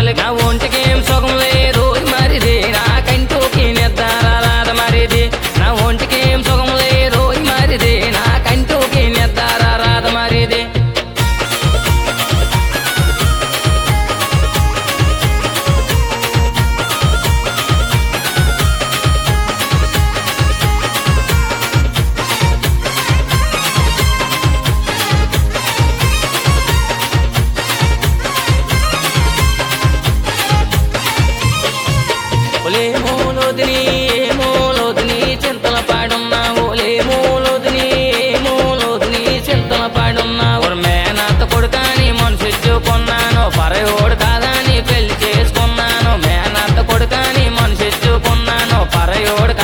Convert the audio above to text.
నా ఒంటికేం సుఖం లేదు మరిది నా కంటోకి నిద్దారాద మరిది నా ఒంటికేం సుఖం లేదు మరిది నా కంటోకి నిద్దారాద మరిది ఓలే మూలోదిని చింతల పాడున్నా ఓలే మూలోదిని చింతల పాడున్నా ఒక మేనత్త కొడుకాని మనసిచ్చుకున్నాను పరయోడు కాదని పెళ్లి చేసుకున్నాను మేనత్త కొడుకాని మనసిచ్చుకున్నాను పరయోడు